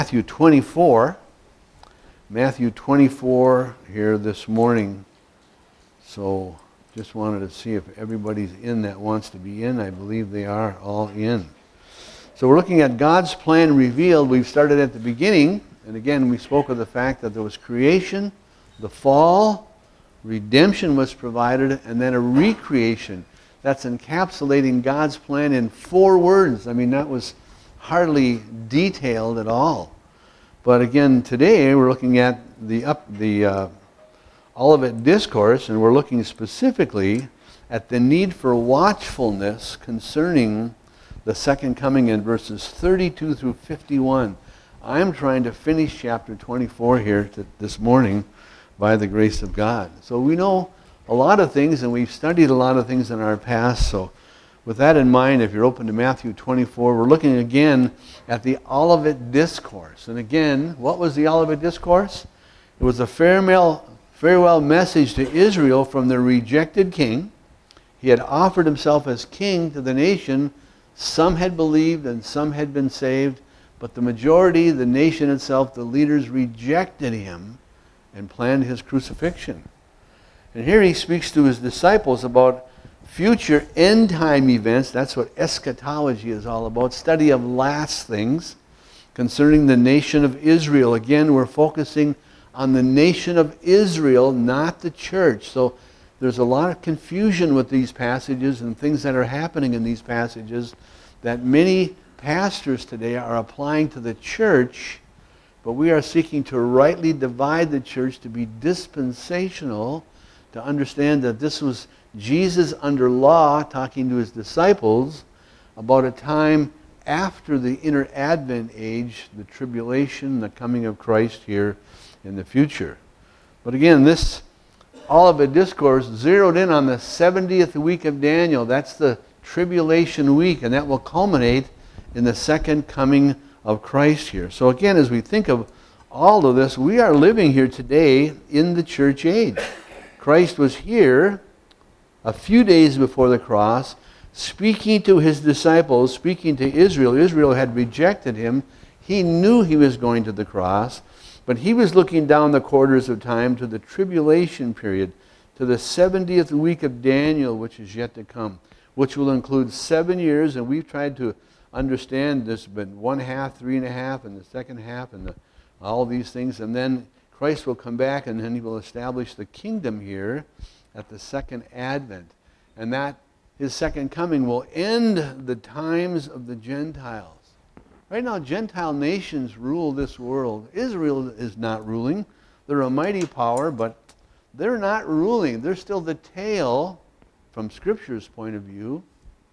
Matthew 24. Matthew 24 here this morning. So just wanted to see if everybody's in that wants to be in. I believe they are all in. So we're looking at God's plan revealed. We've started at the beginning. And again, we spoke of the fact that there was creation, the fall, redemption was provided, and then a recreation. That's encapsulating God's plan in 4 words. I mean, that was hardly detailed at all. But again, today we're looking at the Olivet Discourse, and we're looking specifically at the need for watchfulness concerning the second coming in verses 32 through 51. I'm trying to finish chapter 24 here this morning by the grace of God. So we know a lot of things, and we've studied a lot of things in our past. So with that in mind, if you're open to Matthew 24, we're looking again at the Olivet Discourse. And again, what was the Olivet Discourse? It was a farewell message to Israel from the rejected king. He had offered himself as king to the nation. Some had believed and some had been saved, but the majority, the nation itself, the leaders rejected him and planned his crucifixion. And here he speaks to his disciples about future end-time events. That's what eschatology is all about, study of last things concerning the nation of Israel. Again, we're focusing on the nation of Israel, not the church. So there's a lot of confusion with these passages and things that are happening in these passages that many pastors today are applying to the church, but we are seeking to rightly divide the church, to be dispensational, to understand that this was Jesus under law talking to his disciples about a time after the inner Advent age, the tribulation, the coming of Christ here in the future. But again, this Olivet Discourse zeroed in on the 70th week of Daniel. That's the tribulation week, and that will culminate in the second coming of Christ here. So again, as we think of all of this, we are living here today in the church age. Christ was here a few days before the cross, speaking to his disciples, speaking to Israel. Israel had rejected him. He knew he was going to the cross, but he was looking down the quarters of time to the tribulation period, to the 70th week of Daniel, which is yet to come, which will include 7 years, and we've tried to understand this, but 1/2, 3.5, and the second half, and all these things, and then Christ will come back, and then he will establish the kingdom here at the second advent. And that his second coming will end the times of the Gentiles. Right now, Gentile nations rule this world. Israel is not ruling. They're a mighty power, but they're not ruling. They're still the tail, from Scripture's point of view,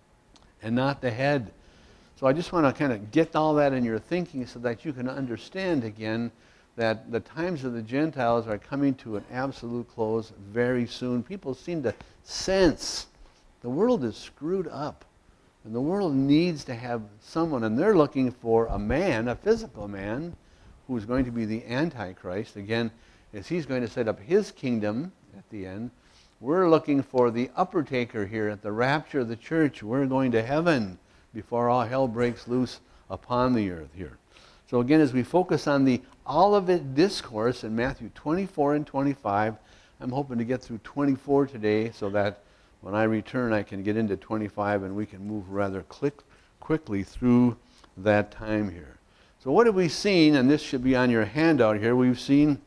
and not the head. So I just want to kind of get all that in your thinking so that you can understand again that the times of the Gentiles are coming to an absolute close very soon. People seem to sense the world is screwed up, and the world needs to have someone, and they're looking for a man, a physical man, who's going to be the Antichrist. Again, as he's going to set up his kingdom at the end. We're looking for the upper taker here at the rapture of the church. We're going to heaven before all hell breaks loose upon the earth here. So again, as we focus on the Olivet Discourse in Matthew 24 and 25, I'm hoping to get through 24 today so that when I return I can get into 25 and we can move rather quickly through that time here. So what have we seen? And this should be on your handout here. We've seen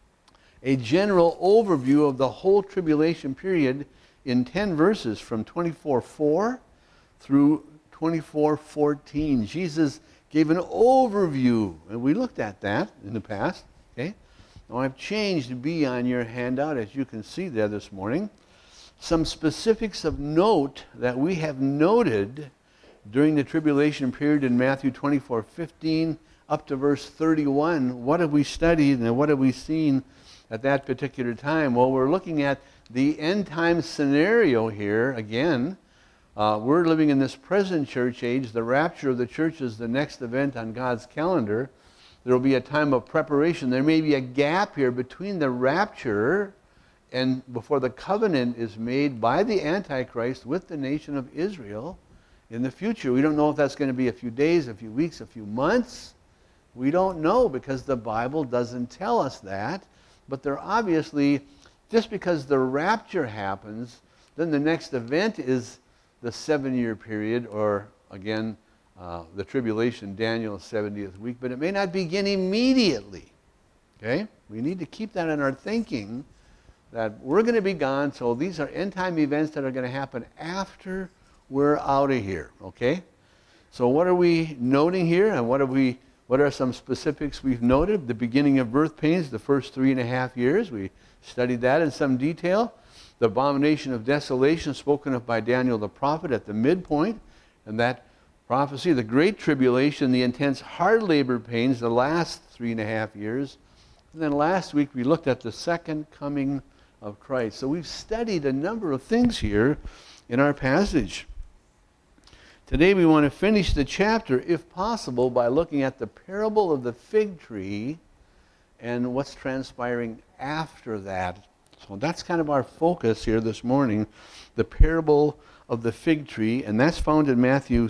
a general overview of the whole tribulation period in 10 verses from 24:4 through 24:14. Jesus gave an overview, and we looked at that in the past. Okay, now I've changed B on your handout, as you can see there this morning. Some specifics of note that we have noted during the tribulation period in Matthew 24:15 up to verse 31. What have we studied and what have we seen at that particular time? Well, we're looking at the end time scenario here again. We're living in this present church age. The rapture of the church is the next event on God's calendar. There will be a time of preparation. There may be a gap here between the rapture and before the covenant is made by the Antichrist with the nation of Israel in the future. We don't know if that's going to be a few days, a few weeks, a few months. We don't know because the Bible doesn't tell us that. But they're obviously, just because the rapture happens, then the next event is the 7-year period, or again, the tribulation, Daniel's 70th week, but it may not begin immediately. Okay? We need to keep that in our thinking, that we're going to be gone, so these are end-time events that are going to happen after we're out of here. Okay? So what are we noting here, and what are some specifics we've noted? The beginning of birth pains, the first 3.5 years. We studied that in some detail. The abomination of desolation spoken of by Daniel the prophet at the midpoint, and that prophecy, the great tribulation, the intense hard labor pains, the last 3.5 years. And then last week we looked at the second coming of Christ. So we've studied a number of things here in our passage. Today we want to finish the chapter, if possible, by looking at the parable of the fig tree and what's transpiring after that. So that's kind of our focus here this morning, the parable of the fig tree, and that's found in Matthew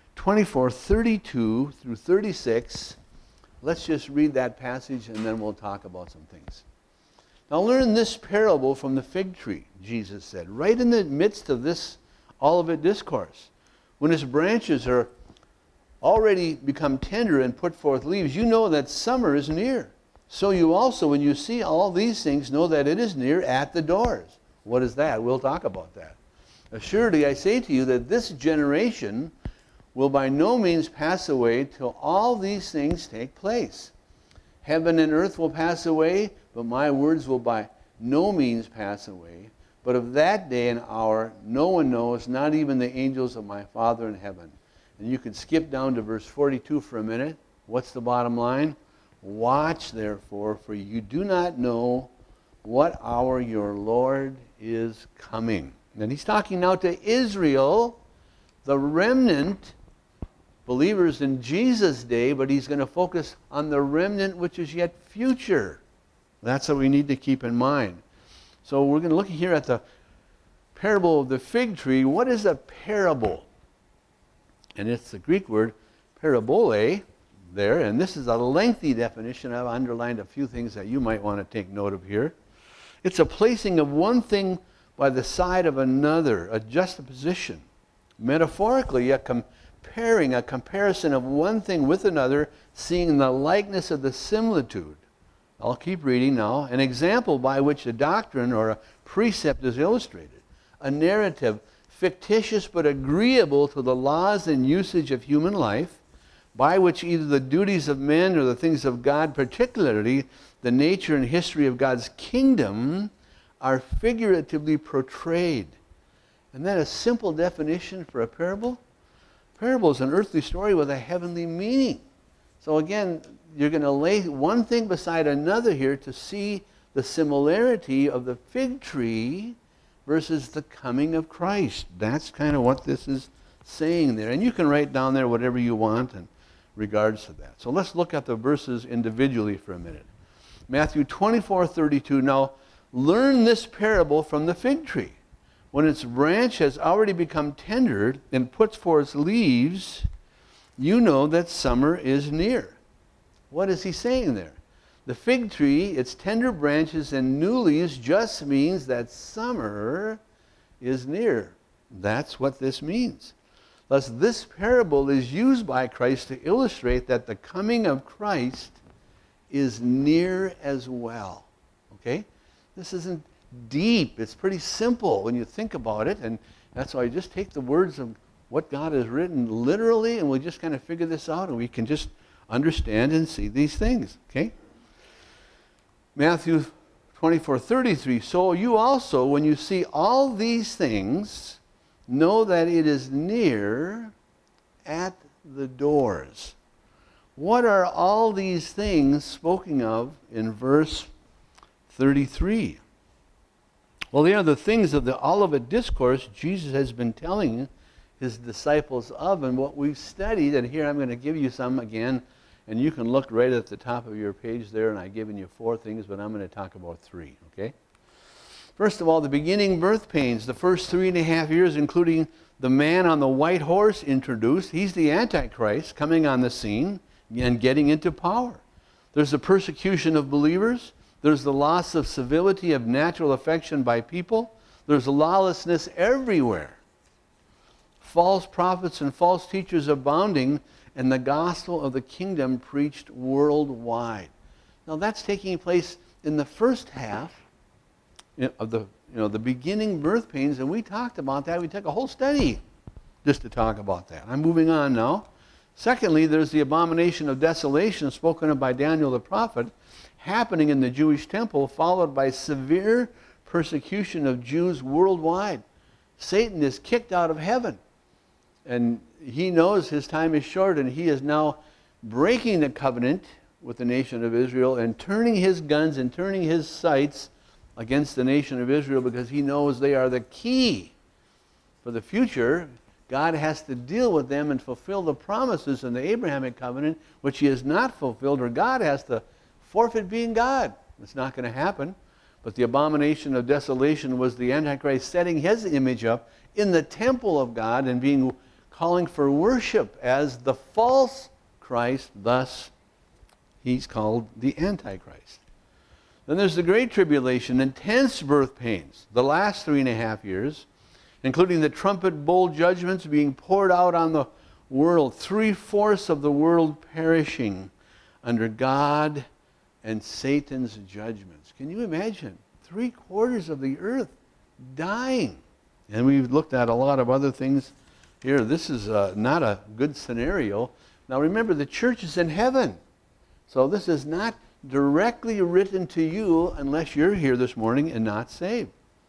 24:32 through 36. Let's just read that passage and then we'll talk about some things. Now learn this parable from the fig tree, Jesus said, right in the midst of this Olivet discourse. When its branches are already become tender and put forth leaves, you know that summer is near. So you also, when you see all these things, know that it is near at the doors. What is that? We'll talk about that. Assuredly, I say to you that this generation will by no means pass away till all these things take place. Heaven and earth will pass away, but my words will by no means pass away. But of that day and hour no one knows, not even the angels of my Father in heaven. And you can skip down to verse 42 for a minute. What's the bottom line? Watch therefore, for you do not know what hour your Lord is coming. And he's talking now to Israel, the remnant, believers in Jesus' day, but he's going to focus on the remnant which is yet future. That's what we need to keep in mind. So we're going to look here at the parable of the fig tree. What is a parable? And it's the Greek word parabole there, and this is a lengthy definition. I've underlined a few things that you might want to take note of here. It's a placing of one thing by the side of another, a juxtaposition. Metaphorically, a comparison of one thing with another, seeing the likeness of the similitude. I'll keep reading now. An example by which a doctrine or a precept is illustrated. A narrative, fictitious but agreeable to the laws and usage of human life, by which either the duties of men or the things of God, particularly the nature and history of God's kingdom, are figuratively portrayed. And then a simple definition for a parable? Parable is an earthly story with a heavenly meaning. So again, you're going to lay one thing beside another here to see the similarity of the fig tree versus the coming of Christ. That's kind of what this is saying there. And you can write down there whatever you want in regards to that. So let's look at the verses individually for a minute. Matthew 24:32. Now, learn this parable from the fig tree. When its branch has already become tender and puts forth leaves, you know that summer is near. What is he saying there? The fig tree, its tender branches and new leaves just means that summer is near. That's what this means. Thus, this parable is used by Christ to illustrate that the coming of Christ is near as well. Okay? This isn't deep. It's pretty simple when you think about it, and that's why I just take the words of what God has written literally, and we'll just kind of figure this out, and we can just understand and see these things. Okay? Matthew 24:33. So you also, when you see all these things, know that it is near at the doors. What are all these things spoken of in verse 33? Well, they are the things of the Olivet Discourse Jesus has been telling his disciples of, and what we've studied. And here I'm going to give you some again, and you can look right at the top of your page there, and I've given you 4 things, but I'm going to talk about 3, okay? First of all, the beginning birth pains, the first 3.5 years, including the man on the white horse introduced. He's the Antichrist coming on the scene. and getting into power. There's the persecution of believers. There's the loss of civility, of natural affection by people. There's lawlessness everywhere. False prophets and false teachers abounding, and the gospel of the kingdom preached worldwide. Now that's taking place in the first half of the beginning birth pains, and we talked about that. We took a whole study just to talk about that. I'm moving on now. Secondly, there's the abomination of desolation spoken of by Daniel the prophet, happening in the Jewish temple, followed by severe persecution of Jews worldwide. Satan is kicked out of heaven, and he knows his time is short, and he is now breaking the covenant with the nation of Israel and turning his guns and turning his sights against the nation of Israel, because he knows they are the key for the future. God has to deal with them and fulfill the promises in the Abrahamic covenant, which he has not fulfilled, or God has to forfeit being God. It's not going to happen. But the abomination of desolation was the Antichrist setting his image up in the temple of God and calling for worship as the false Christ. Thus, he's called the Antichrist. Then there's the Great Tribulation, intense birth pains, the last 3.5 years, including the trumpet bowl judgments being poured out on the world, 3/4 of the world perishing under God and Satan's judgments. Can you imagine? 3/4 of the earth dying. And we've looked at a lot of other things here. This is not a good scenario. Now remember, the church is in heaven. So this is not directly written to you unless you're here this morning and not saved.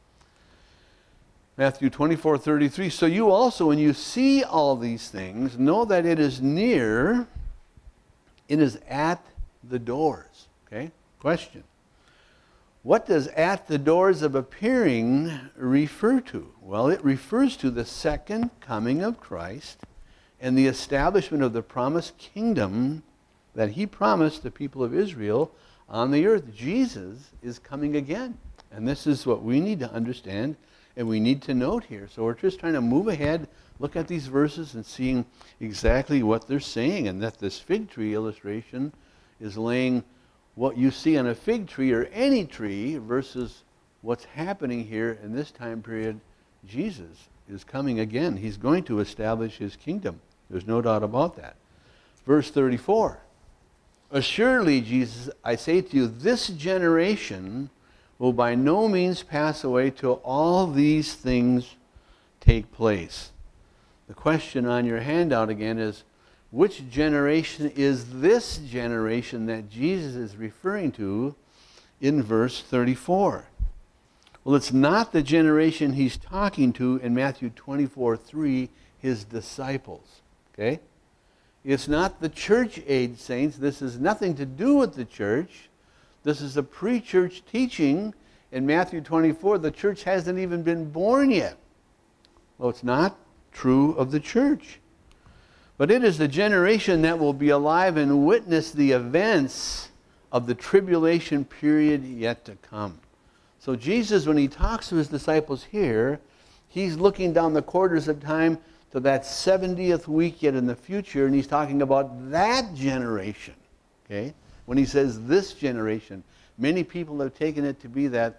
Matthew 24:33, so you also, when you see all these things, know that it is near, it is at the doors. Okay? Question. What does at the doors of appearing refer to? Well, it refers to the second coming of Christ and the establishment of the promised kingdom that he promised the people of Israel on the earth. Jesus is coming again. And this is what we need to understand and we need to note here. So we're just trying to move ahead, look at these verses and seeing exactly what they're saying, and that this fig tree illustration is laying what you see on a fig tree or any tree versus what's happening here in this time period. Jesus is coming again. He's going to establish his kingdom. There's no doubt about that. Verse 34. Assuredly, Jesus, I say to you, this generation will by no means pass away till all these things take place. The question on your handout again is, which generation is this generation that Jesus is referring to in verse 34? Well, it's not the generation he's talking to in Matthew 24:3, his disciples. Okay? It's not the church age saints. This has nothing to do with the church. This is a pre-church teaching. In Matthew 24, the church hasn't even been born yet. Well, it's not true of the church. But it is the generation that will be alive and witness the events of the tribulation period yet to come. So Jesus, when he talks to his disciples here, he's looking down the quarters of time to that 70th week yet in the future, and he's talking about that generation. Okay? When he says this generation, many people have taken it to be that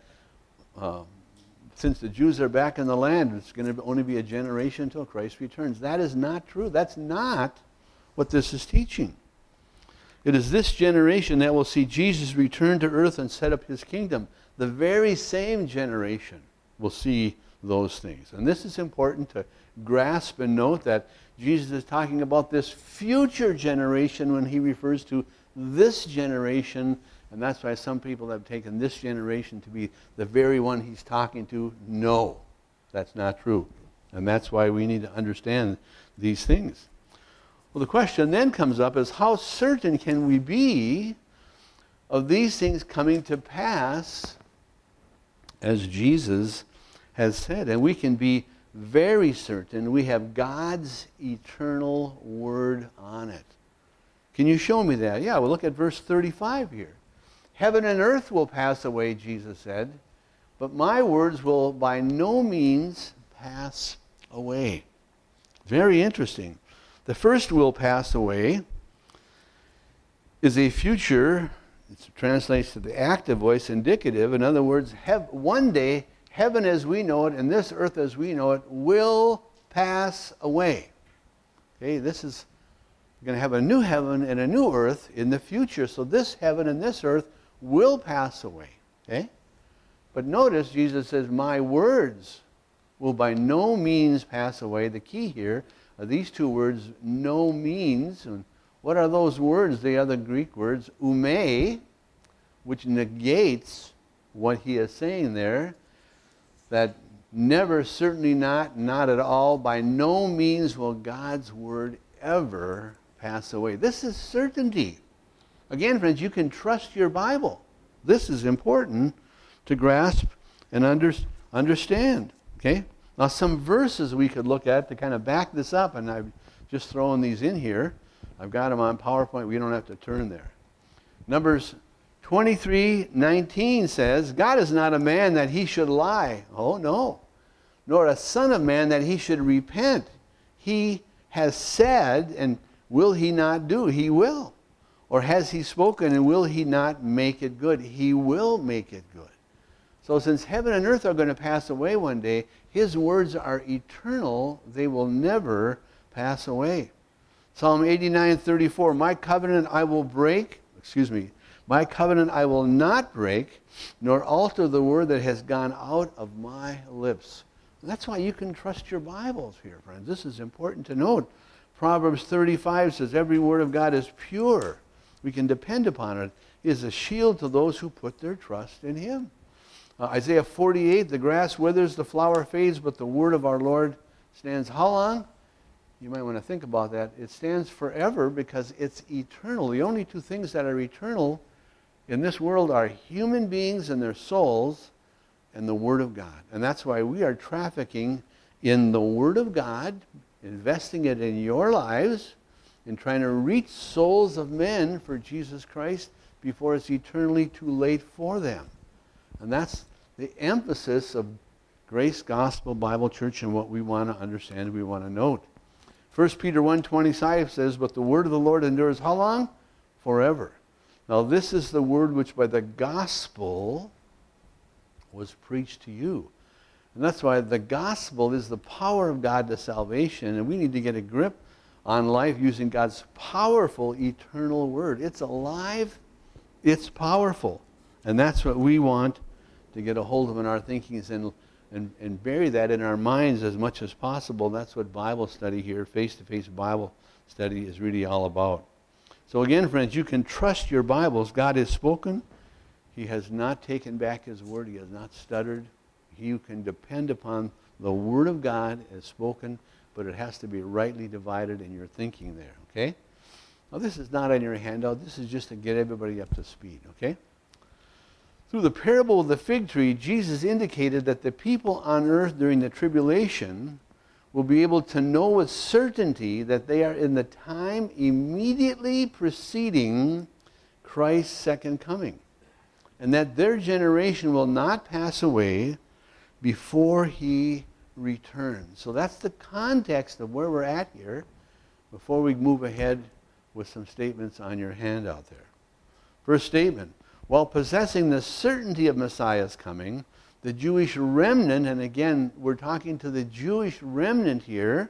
since the Jews are back in the land, it's going to only be a generation until Christ returns. That is not true. That's not what this is teaching. It is this generation that will see Jesus return to earth and set up his kingdom. The very same generation will see those things. And this is important to grasp and note, that Jesus is talking about this future generation when he refers to this generation. And that's why some people have taken this generation to be the very one he's talking to. No, that's not true. And that's why we need to understand these things. Well, the question then comes up is, how certain can we be of these things coming to pass as Jesus has said? And we can be very certain. We have God's eternal word on it. Can you show me that? Yeah, we'll look at verse 35 here. Heaven and earth will pass away, Jesus said, but my words will by no means pass away. Very interesting. The first will pass away. is a future. It translates to the active voice, indicative. In other words, one day, heaven as we know it and this earth as we know it will pass away. Okay, this is going to have a new heaven and a new earth in the future. So this heaven and this earth will pass away. Okay? But notice Jesus says, my words will by no means pass away. The key here are these two words, no means. And what are those words? They are the Greek words ume, which negates what he is saying there, that never, certainly not, not at all, by no means will God's word ever pass away. This is certainty. Again, friends, you can trust your Bible. This is important to grasp and understand. Okay? Now, some verses we could look at to kind of back this up, and I've just thrown these in here. I've got them on PowerPoint. We don't have to turn there. Numbers 23:19 says, God is not a man that he should lie. Oh, no. Nor a son of man that he should repent. He has said, and will he not do? He will. Or has he spoken, and will he not make it good? He will make it good. So since heaven and earth are going to pass away one day, his words are eternal. They will never pass away. Psalm 89:34, my covenant I will not break, nor alter the word that has gone out of my lips. And that's why you can trust your Bibles here, friends. This is important to note. Proverbs 35 says, every word of God is pure. We can depend upon it. It is a shield to those who put their trust in him. Isaiah 48, the grass withers, the flower fades, but the word of our Lord stands how long? You might want to think about that. It stands forever because it's eternal. The only two things that are eternal in this world are human beings and their souls and the Word of God. And that's why we are trafficking in the Word of God, investing it in your lives, and trying to reach souls of men for Jesus Christ before it's eternally too late for them. And that's the emphasis of Grace Gospel Bible Church and what we want to understand, we want to note. 1 Peter 1:25 says, but the word of the Lord endures how long? Forever. Now this is the word which by the gospel was preached to you. And that's why the gospel is the power of God to salvation, and we need to get a grip on life using God's powerful eternal word. It's alive, it's powerful. And that's what we want to get a hold of in our thinkings and bury that in our minds as much as possible. That's what Bible study here, face-to-face Bible study, is really all about. So again, friends, you can trust your Bibles. God has spoken. He has not taken back his word. He has not stuttered. You can depend upon the word of God as spoken, but it has to be rightly divided in your thinking there, okay? Now, this is not on your handout. This is just to get everybody up to speed, okay? Through the parable of the fig tree, Jesus indicated that the people on earth during the tribulation will be able to know with certainty that they are in the time immediately preceding Christ's second coming, and that their generation will not pass away before he returns. So that's the context of where we're at here before we move ahead with some statements on your handout there. First statement, while possessing the certainty of Messiah's coming, the Jewish remnant, and again, we're talking to the Jewish remnant here,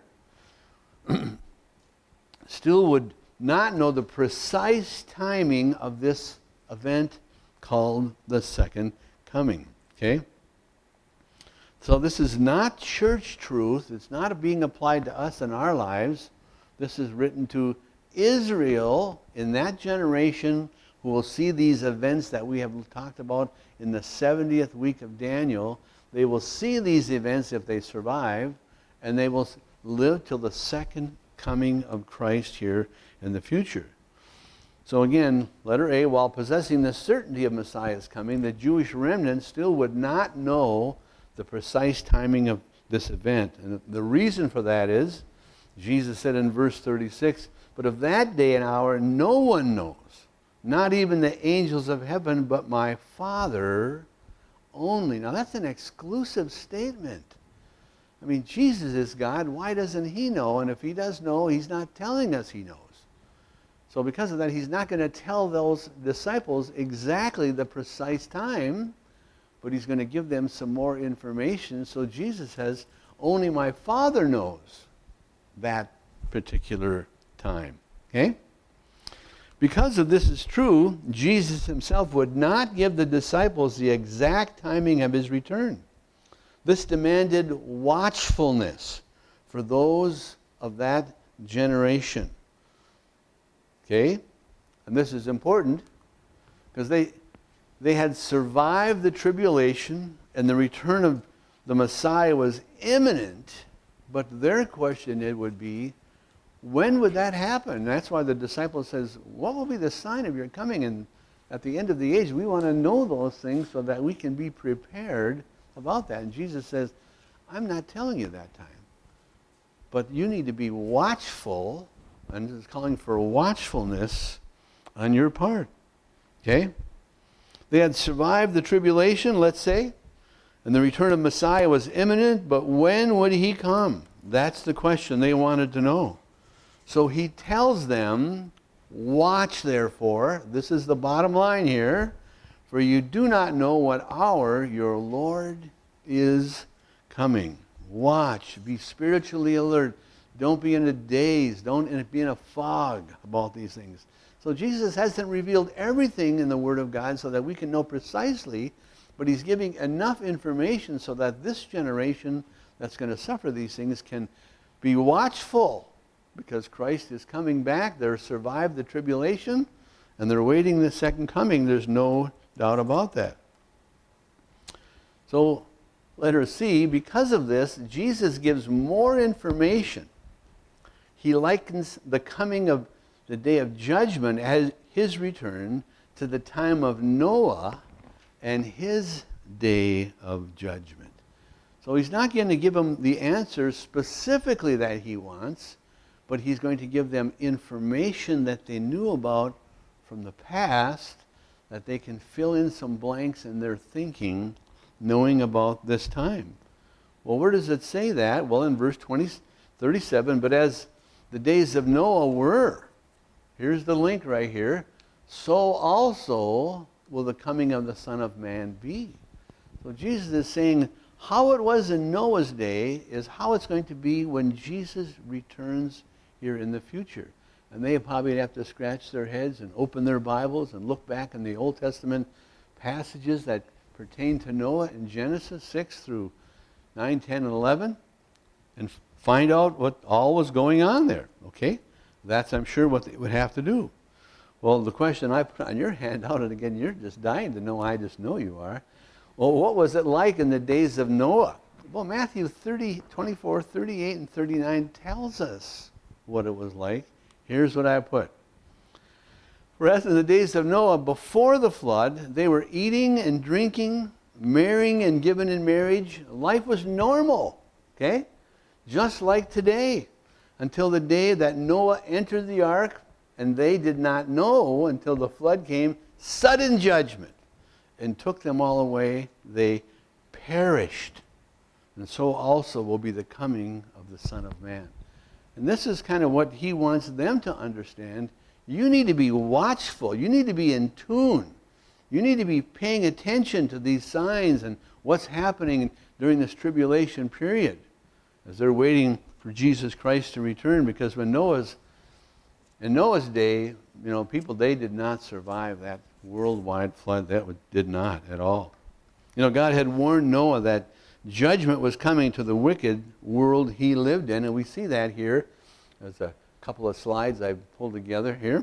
still would not know the precise timing of this event called the second coming. Okay? So this is not church truth. It's not being applied to us in our lives. This is written to Israel in that generation who will see these events that we have talked about in the 70th week of Daniel. They will see these events if they survive, and they will live till the second coming of Christ here in the future. So again, letter A, while possessing the certainty of Messiah's coming, the Jewish remnant still would not know the precise timing of this event. And the reason for that is, Jesus said in verse 36, but of that day and hour no one knows, not even the angels of heaven, but my Father only. Now that's an exclusive statement. I mean, Jesus is God. Why doesn't he know? And if he does know, he's not telling us he knows. So because of that, he's not going to tell those disciples exactly the precise time, but he's going to give them some more information. So Jesus says, only my Father knows that particular time. Okay? Because of this is true, Jesus himself would not give the disciples the exact timing of his return. This demanded watchfulness for those of that generation. Okay? And this is important because they had survived the tribulation and the return of the Messiah was imminent, but their question it would be, when would that happen? That's why the disciple says, what will be the sign of your coming? And at the end of the age, we want to know those things so that we can be prepared about that. And Jesus says, I'm not telling you that time. But you need to be watchful, and it's calling for watchfulness on your part. Okay? They had survived the tribulation, let's say, and the return of Messiah was imminent, but when would he come? That's the question they wanted to know. So he tells them, watch therefore, this is the bottom line here, for you do not know what hour your Lord is coming. Watch, be spiritually alert. Don't be in a daze, don't be in a fog about these things. So Jesus hasn't revealed everything in the Word of God so that we can know precisely, but he's giving enough information so that this generation that's going to suffer these things can be watchful, because Christ is coming back. They've survived the tribulation, and they're waiting the second coming. There's no doubt about that. So, letter C, because of this, Jesus gives more information. He likens the coming of the day of judgment as his return to the time of Noah and his day of judgment. So he's not going to give them the answers specifically that he wants, but he's going to give them information that they knew about from the past, that they can fill in some blanks in their thinking, knowing about this time. Well, where does it say that? Well, in verse 37, but as the days of Noah were, here's the link right here, so also will the coming of the Son of Man be. So Jesus is saying how it was in Noah's day is how it's going to be when Jesus returns here in the future. And they probably have to scratch their heads and open their Bibles and look back in the Old Testament passages that pertain to Noah in Genesis 6 through 9, 10, and 11 and find out what all was going on there. Okay? That's, I'm sure, what they would have to do. Well, the question I put on your handout, and again, you're just dying to know, I just know you are. Well, what was it like in the days of Noah? Well, Matthew 24, 38, and 39 tells us what it was like. Here's what I put. Whereas in the days of Noah, before the flood, they were eating and drinking, marrying and given in marriage. Life was normal, okay? Just like today, until the day that Noah entered the ark, and they did not know until the flood came, sudden judgment, and took them all away. They perished. And so also will be the coming of the Son of Man. And this is kind of what he wants them to understand. You need to be watchful. You need to be in tune. You need to be paying attention to these signs and what's happening during this tribulation period as they're waiting for Jesus Christ to return. Because in Noah's day, people, they did not survive that worldwide flood. That did not at all. God had warned Noah that judgment was coming to the wicked world he lived in, and we see that here. There's a couple of slides I've pulled together here.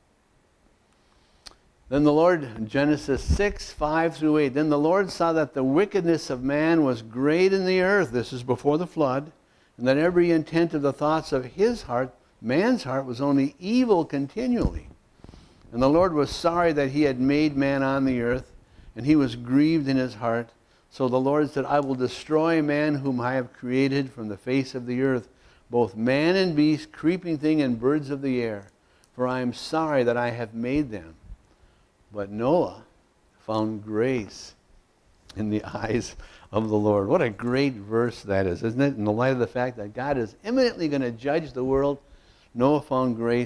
Then the Lord, Genesis 6, 5 through 8, then the Lord saw that the wickedness of man was great in the earth, this is before the flood, and that every intent of the thoughts of his heart, man's heart, was only evil continually. And the Lord was sorry that he had made man on the earth, and he was grieved in his heart. So the Lord said, I will destroy man whom I have created from the face of the earth, both man and beast, creeping thing, and birds of the air. For I am sorry that I have made them. But Noah found grace in the eyes of the Lord. What a great verse that is, isn't it? In the light of the fact that God is imminently going to judge the world, Noah found grace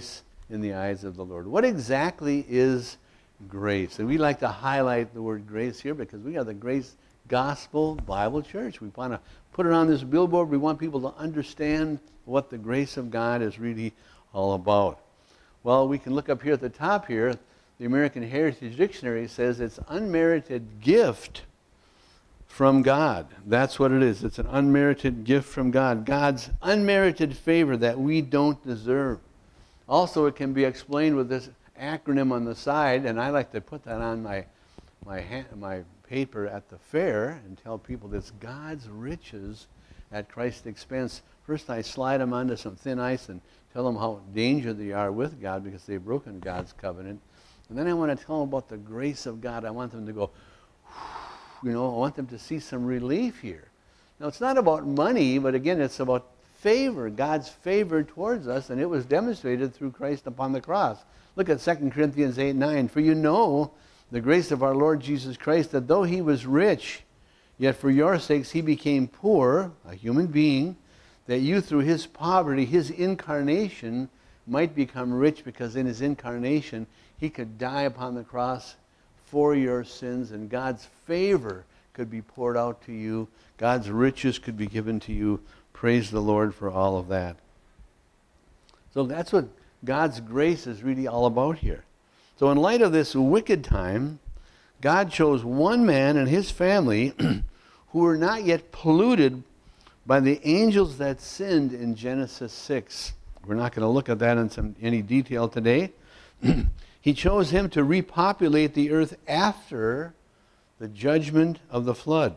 in the eyes of the Lord. What exactly is grace? And we like to highlight the word grace here because we are the Grace Gospel Bible Church. We want to put it on this billboard. We want people to understand what the grace of God is really all about. Well, we can look up here at the top here. The American Heritage Dictionary says it's unmerited gift from God. That's what it is. It's an unmerited gift from God. God's unmerited favor that we don't deserve. Also, it can be explained with this acronym on the side, and I like to put that on my paper at the fair and tell people it's God's riches at Christ's expense. First, I slide them onto some thin ice and tell them how dangerous they are with God because they've broken God's covenant. And then I want to tell them about the grace of God. I want them to go, I want them to see some relief here. Now, it's not about money, but again, it's about favor, God's favor towards us, and it was demonstrated through Christ upon the cross. Look at 2 Corinthians 8:9. For you know the grace of our Lord Jesus Christ, that though he was rich, yet for your sakes he became poor, a human being, that you through his poverty, his incarnation, might become rich, because in his incarnation he could die upon the cross for your sins, and God's favor could be poured out to you. God's riches could be given to you. Praise the Lord for all of that. So that's what God's grace is really all about here. So in light of this wicked time, God chose one man and his family who were not yet polluted by the angels that sinned in Genesis 6. We're not going to look at that in any detail today. He chose him to repopulate the earth after the judgment of the flood.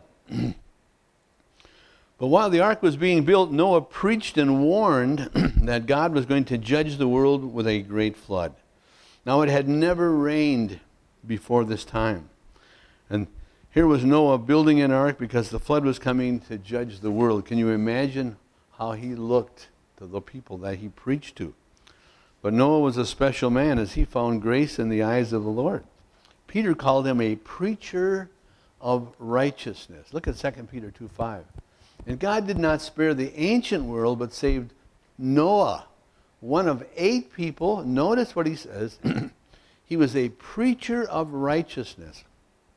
But while the ark was being built, Noah preached and warned that God was going to judge the world with a great flood. Now, it had never rained before this time. And here was Noah building an ark because the flood was coming to judge the world. Can you imagine how he looked to the people that he preached to? But Noah was a special man as he found grace in the eyes of the Lord. Peter called him a preacher of righteousness. Look at 2 Peter 2:5. And God did not spare the ancient world, but saved Noah, one of 8 people. Notice what he says. He was a preacher of righteousness,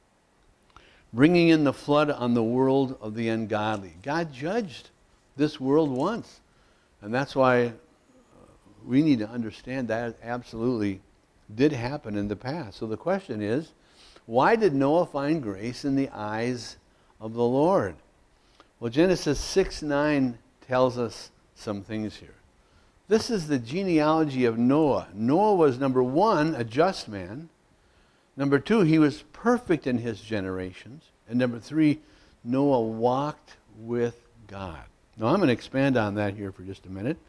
bringing in the flood on the world of the ungodly. God judged this world once. And that's why we need to understand that absolutely did happen in the past. So the question is, why did Noah find grace in the eyes of the Lord? Well, Genesis 6:9 tells us some things here. This is the genealogy of Noah. Noah was, number 1, a just man. Number 2, he was perfect in his generations. And number 3, Noah walked with God. Now, I'm going to expand on that here for just a minute.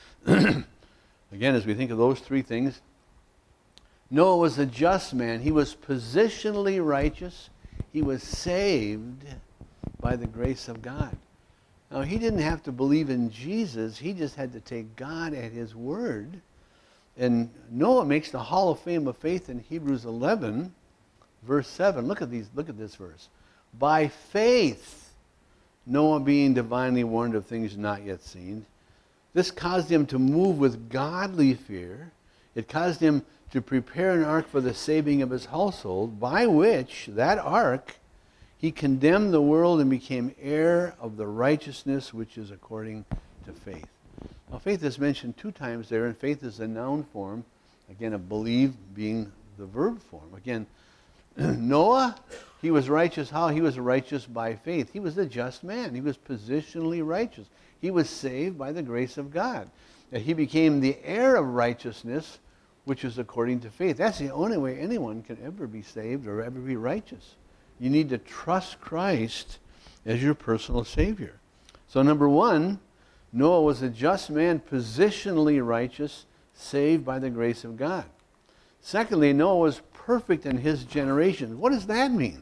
Again, as we think of those 3 things, Noah was a just man. He was positionally righteous. He was saved by the grace of God. Now, he didn't have to believe in Jesus. He just had to take God at his word. And Noah makes the Hall of Fame of Faith in Hebrews 11, verse 7. Look at this verse. By faith, Noah being divinely warned of things not yet seen. This caused him to move with godly fear. It caused him to prepare an ark for the saving of his household, by which, that ark, he condemned the world and became heir of the righteousness which is according to faith. Now, faith is mentioned 2 times there, and faith is a noun form. Again, a believe being the verb form. Again, Noah, he was righteous. How? He was righteous by faith. He was a just man. He was positionally righteous. He was saved by the grace of God. That he became the heir of righteousness, which is according to faith. That's the only way anyone can ever be saved or ever be righteous. You need to trust Christ as your personal Savior. So number 1, Noah was a just man, positionally righteous, saved by the grace of God. Secondly, Noah was perfect in his generation. What does that mean?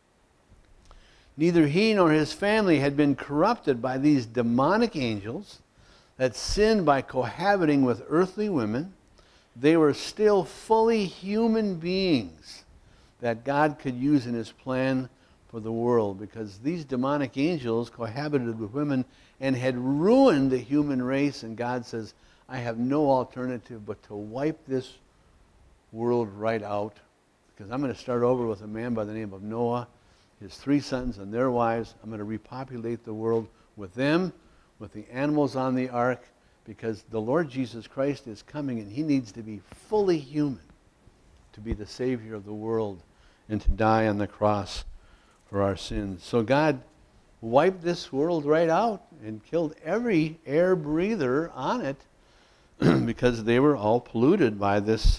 Neither he nor his family had been corrupted by these demonic angels that sinned by cohabiting with earthly women. They were still fully human beings that God could use in his plan for the world, because these demonic angels cohabited with women and had ruined the human race, and God says, I have no alternative but to wipe this world right out, because I'm going to start over with a man by the name of Noah, his 3 sons and their wives. I'm going to repopulate the world with them, with the animals on the ark, because the Lord Jesus Christ is coming and he needs to be fully human to be the Savior of the world and to die on the cross for our sins. So God wiped this world right out and killed every air breather on it because they were all polluted by this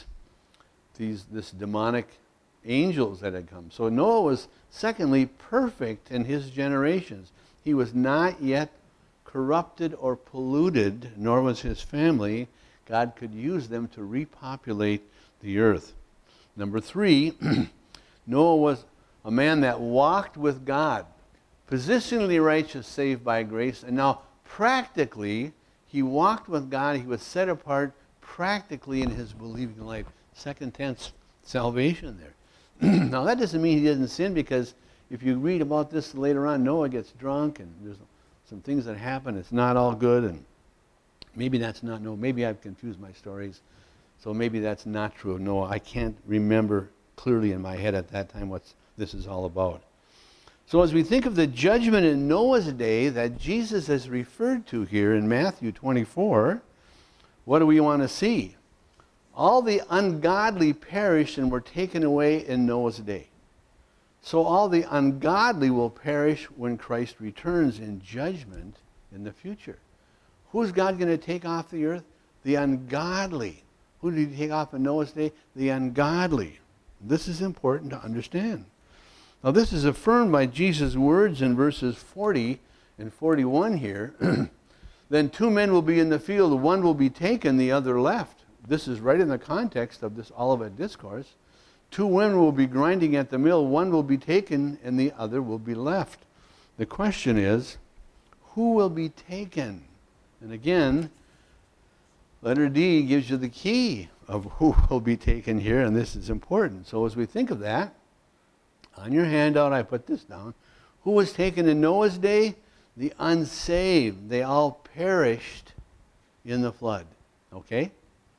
demonic angels that had come. So Noah was, secondly, perfect in his generations. He was not yet corrupted or polluted, nor was his family. God could use them to repopulate the earth. Number 3, Noah was a man that walked with God, positionally righteous, saved by grace, and now practically he walked with God. He was set apart practically in his believing life. Second tense salvation there. Now that doesn't mean he didn't sin, because if you read about this later on, Noah gets drunk and there's some things that happen. It's not all good, and maybe that's not Noah. Maybe I've confused my stories, so maybe that's not true of Noah. I can't remember clearly in my head at that time what this is all about. So as we think of the judgment in Noah's day that Jesus has referred to here in Matthew 24, what do we want to see? All the ungodly perished and were taken away in Noah's day. So all the ungodly will perish when Christ returns in judgment in the future. Who's God going to take off the earth? The ungodly. Who did he take off in Noah's day? The ungodly. This is important to understand. Now this is affirmed by Jesus' words in verses 40 and 41 here. Then 2 men will be in the field, one will be taken, the other left. This is right in the context of this Olivet Discourse. 2 women will be grinding at the mill, one will be taken and the other will be left. The question is, who will be taken? And again, letter D gives you the key of who will be taken here, and this is important. So as we think of that, on your handout I put this down. Who was taken in Noah's day? The unsaved. They all perished in the flood. Okay?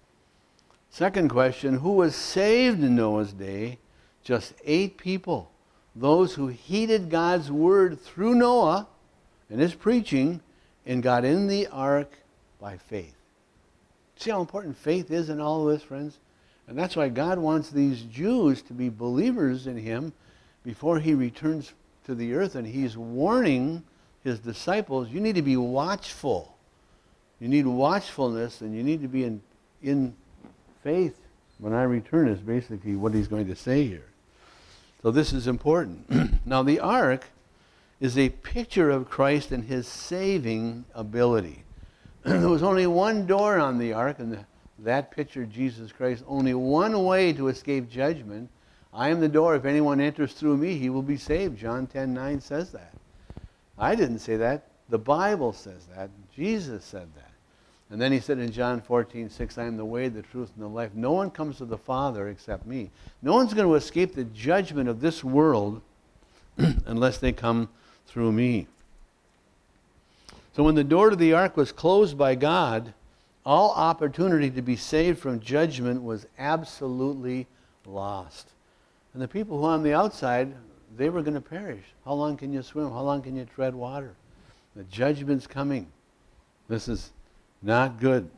Second question, who was saved in Noah's day? Just 8 people. Those who heeded God's word through Noah and his preaching and got in the ark by faith. See how important faith is in all of this, friends? And that's why God wants these Jews to be believers in him before he returns to the earth. And he's warning his disciples, you need to be watchful. You need watchfulness, and you need to be in faith when I return, is basically what he's going to say here. So this is important. Now the ark is a picture of Christ and his saving ability. There was only one door on the ark, and that picture, Jesus Christ, only one way to escape judgment. I am the door. If anyone enters through me, he will be saved. John 10:9 says that. I didn't say that. The Bible says that. Jesus said that. And then he said in John 14:6, I am the way, the truth, and the life. No one comes to the Father except me. No one's going to escape the judgment of this world unless they come through me. So when the door to the ark was closed by God, all opportunity to be saved from judgment was absolutely lost. And the people who are on the outside, they were going to perish. How long can you swim? How long can you tread water? The judgment's coming. This is not good.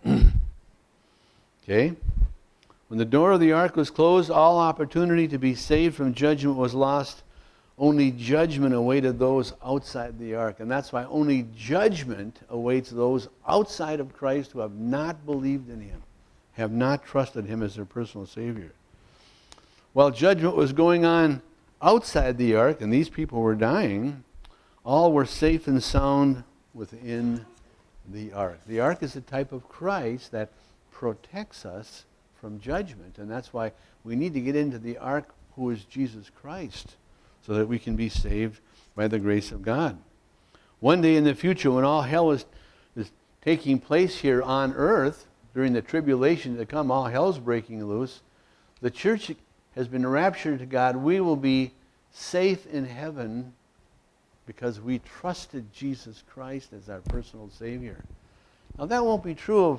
Okay? When the door of the ark was closed, all opportunity to be saved from judgment was lost. Only judgment awaited those outside the ark. And that's why only judgment awaits those outside of Christ who have not believed in him, have not trusted him as their personal Savior. While judgment was going on outside the ark, and these people were dying, all were safe and sound within the ark. The ark is a type of Christ that protects us from judgment. And that's why we need to get into the ark, who is Jesus Christ, so that we can be saved by the grace of God. One day in the future, when all hell is taking place here on earth, during the tribulation to come, all hell's breaking loose, the church has been raptured to God. We will be safe in heaven because we trusted Jesus Christ as our personal Savior. Now that won't be true of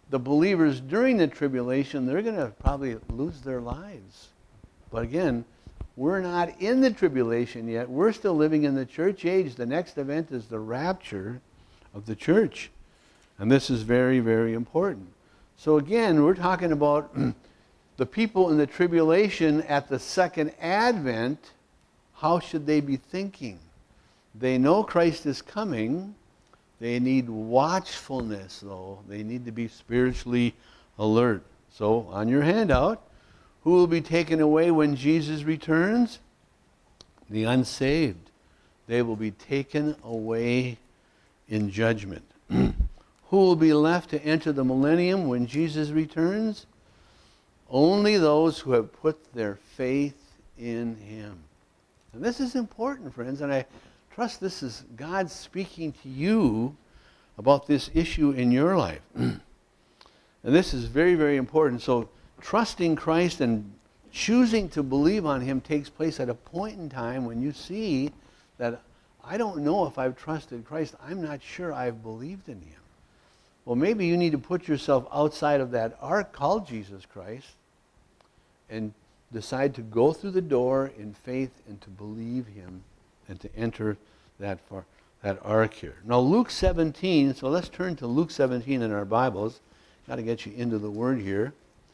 the believers during the tribulation, they're going to probably lose their lives. But again, we're not in the tribulation yet. We're still living in the church age. The next event is the rapture of the church. And this is very, very important. So again, we're talking about the people in the tribulation at the second advent. How should they be thinking? They know Christ is coming. They need watchfulness, though. They need to be spiritually alert. So, on your handout, who will be taken away when Jesus returns? The unsaved. They will be taken away in judgment. Who will be left to enter the millennium when Jesus returns? Only those who have put their faith in Him. And this is important, friends, and I trust this is God speaking to you about this issue in your life. And this is very, very important. So trusting Christ and choosing to believe on Him takes place at a point in time when you see that I don't know if I've trusted Christ. I'm not sure I've believed in Him. Well, maybe you need to put yourself outside of that ark called Jesus Christ and decide to go through the door in faith and to believe Him and to enter that ark here. Now, Luke 17, so let's turn to Luke 17 in our Bibles. Got to get you into the Word here.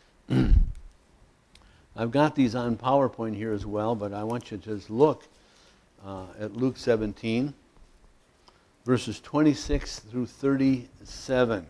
I've got these on PowerPoint here as well, but I want you to just look at Luke 17, verses 26 through 37.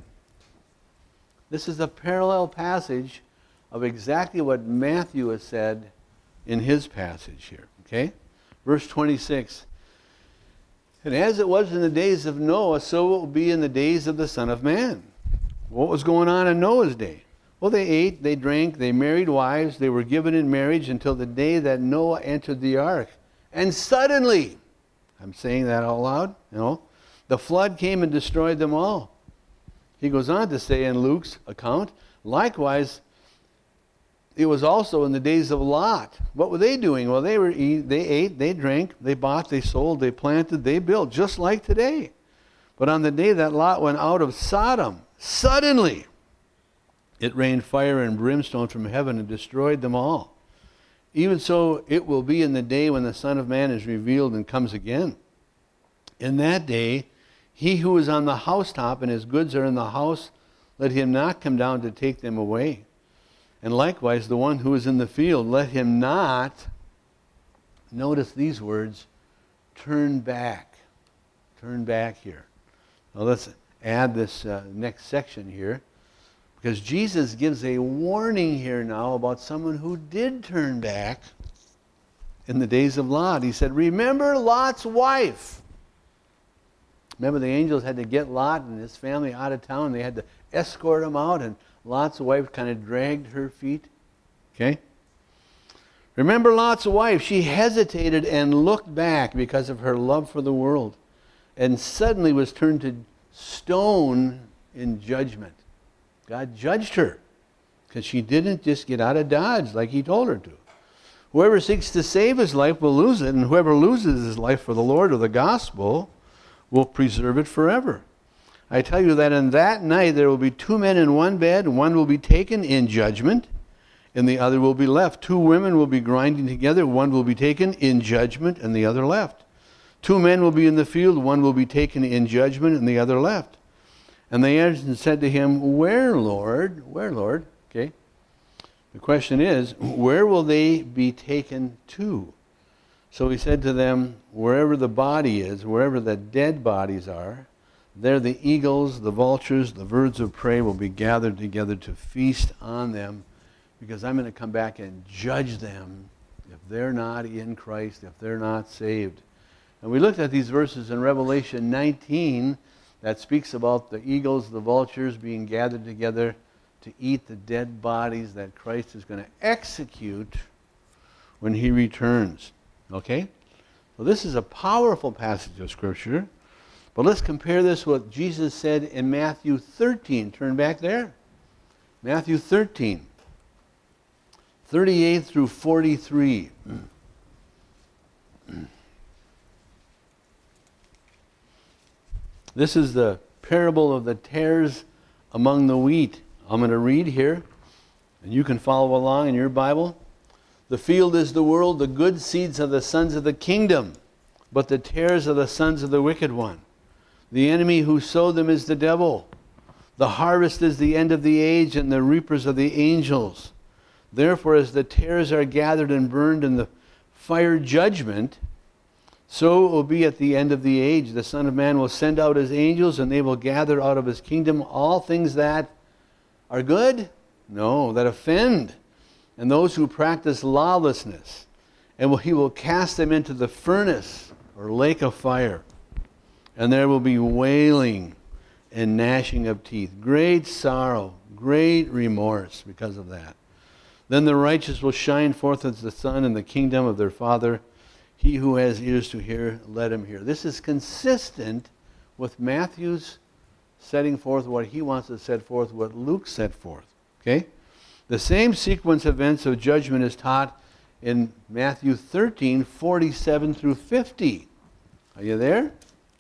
This is a parallel passage of exactly what Matthew has said in his passage here. Okay? Verse 26. And as it was in the days of Noah, so it will be in the days of the Son of Man. What was going on in Noah's day? Well, they ate, they drank, they married wives, they were given in marriage until the day that Noah entered the ark. And suddenly, I'm saying that out loud, the flood came and destroyed them all. He goes on to say in Luke's account, likewise, it was also in the days of Lot. What were they doing? Well, they ate, they drank, they bought, they sold, they planted, they built, just like today. But on the day that Lot went out of Sodom, suddenly it rained fire and brimstone from heaven and destroyed them all. Even so, it will be in the day when the Son of Man is revealed and comes again. In that day, he who is on the housetop and his goods are in the house, let him not come down to take them away. And likewise, the one who is in the field, let him not, notice these words, turn back. Turn back here. Now let's add this next section here, because Jesus gives a warning here now about someone who did turn back in the days of Lot. He said, remember Lot's wife. Remember the angels had to get Lot and his family out of town. They had to escort him out, and Lot's wife kind of dragged her feet. Okay? Remember Lot's wife. She hesitated and looked back because of her love for the world, and suddenly was turned to stone in judgment. God judged her because she didn't just get out of Dodge like He told her to. Whoever seeks to save his life will lose it, and whoever loses his life for the Lord or the gospel will preserve it forever. I tell you that in that night there will be two men in one bed, one will be taken in judgment, and the other will be left. Two women will be grinding together, one will be taken in judgment, and the other left. Two men will be in the field, one will be taken in judgment, and the other left. And they answered and said to him, Where, Lord? Where, Lord? Okay. The question is, where will they be taken to? So he said to them, wherever the body is, wherever the dead bodies are, there the eagles, the vultures, the birds of prey will be gathered together to feast on them, because I'm going to come back and judge them if they're not in Christ, if they're not saved. And we looked at these verses in Revelation 19 that speaks about the eagles, the vultures being gathered together to eat the dead bodies that Christ is going to execute when He returns. Okay? So this is a powerful passage of Scripture. But let's compare this with what Jesus said in Matthew 13. Turn back there. Matthew 13, 38 through 43. This is the parable of the tares among the wheat. I'm going to read here, and you can follow along in your Bible. The field is the world, the good seeds of the sons of the kingdom, but the tares are the sons of the wicked one. The enemy who sowed them is the devil. The harvest is the end of the age, and the reapers are the angels. Therefore, as the tares are gathered and burned in the fire judgment, so it will be at the end of the age. The Son of Man will send out his angels, and they will gather out of his kingdom all things that are good? No, that offend, and those who practice lawlessness. And he will cast them into the furnace, or lake of fire. And there will be wailing and gnashing of teeth, great sorrow, great remorse because of that. Then the righteous will shine forth as the sun in the kingdom of their Father. He who has ears to hear, let him hear. This is consistent with Matthew's setting forth what he wants to set forth, what Luke set forth. Okay? The same sequence of events of judgment is taught in Matthew 13, 47 through 50. Are you there?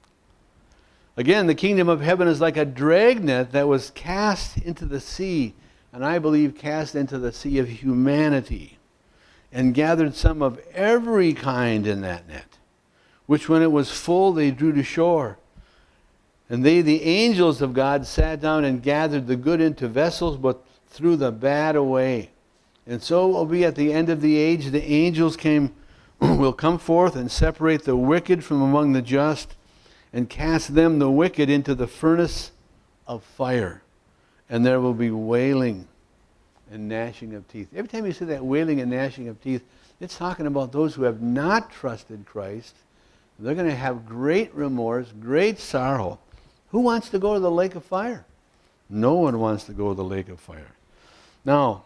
Again, the kingdom of heaven is like a dragnet that was cast into the sea, and I believe cast into the sea of humanity, and gathered some of every kind in that net, which when it was full they drew to shore. And they, the angels of God, sat down and gathered the good into vessels, but threw the bad away. And so it will be at the end of the age, the angels will come forth and separate the wicked from among the just, and cast them, the wicked, into the furnace of fire. And there will be wailing and gnashing of teeth. Every time you see that wailing and gnashing of teeth, it's talking about those who have not trusted Christ. They're going to have great remorse, great sorrow. Who wants to go to the lake of fire? No one wants to go to the lake of fire. Now,